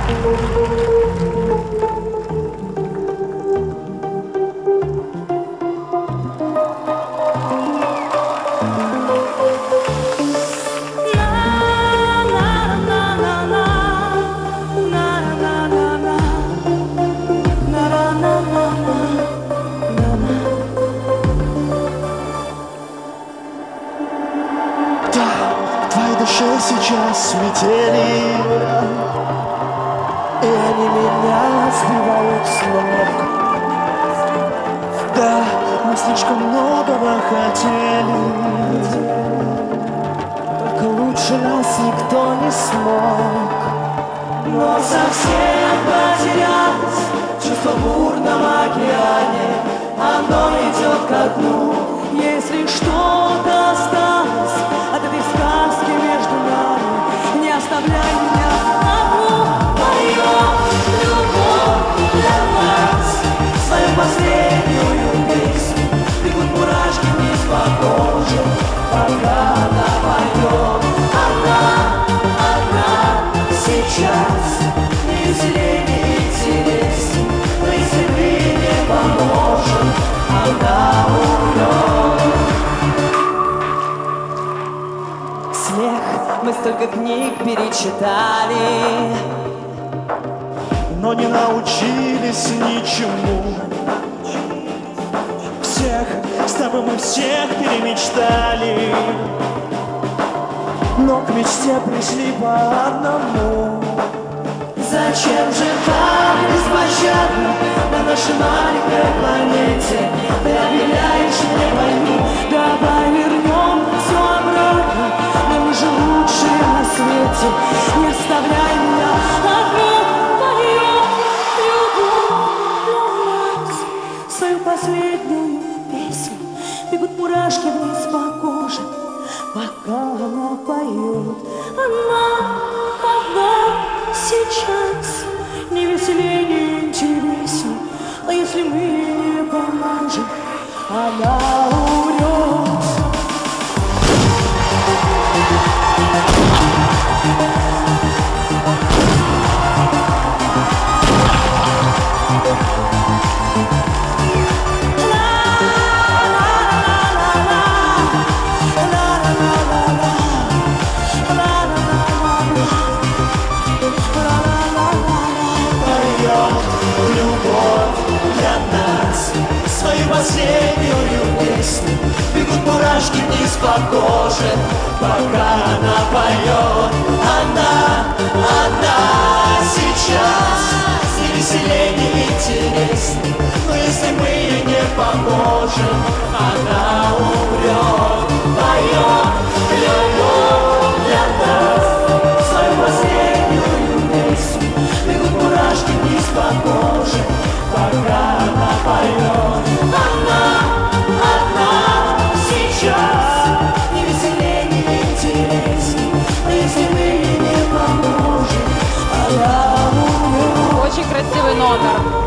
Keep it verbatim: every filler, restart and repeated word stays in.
Сейчас метели, и они меня сбивают с ног. Да, мы слишком многого хотели, только лучше нас никто не смог. Но совсем потерялось чувство в бурном океане, оно идет ко дну. Если что-то осталось от этой сказки между нами, не оставляй меня одну. Поем любовь для нас, свою последнюю песню. Бегут мурашки вниз по коже, пока она поет. Одна, одна, сейчас не веселее, не интересней. Но если мы не поможем, она умрет. Смех, мы столько книг перечитали, но не научились ничему. Всех, с тобой мы всех перемечтали, но к мечте пришли по одному. Зачем же так беспощадно на нашей маленькой планете ты объявляешь мне войну? Давай вернем все обратно, нам же лучшие на свете. Не оставляй меня одну. Поем любовь для нас, свою последнюю песню. Бегут мурашки вниз по коже, пока она поет. Она, она сейчас не веселее, не интересней. А если мы не поможем, она умрет. Свою последнюю песню. Бегут мурашки вниз по коже, пока она поет. Она, она сейчас не веселее, не интересней. Но если мы ей не поможем, она умрет. Поет любовь для нас, свою последнюю песню. Бегут мурашки вниз по коже, пока она поет. Она, одна, сейчас не веселее, не интересней. Но если мы ей не поможем, она умрет. Очень красивый номер.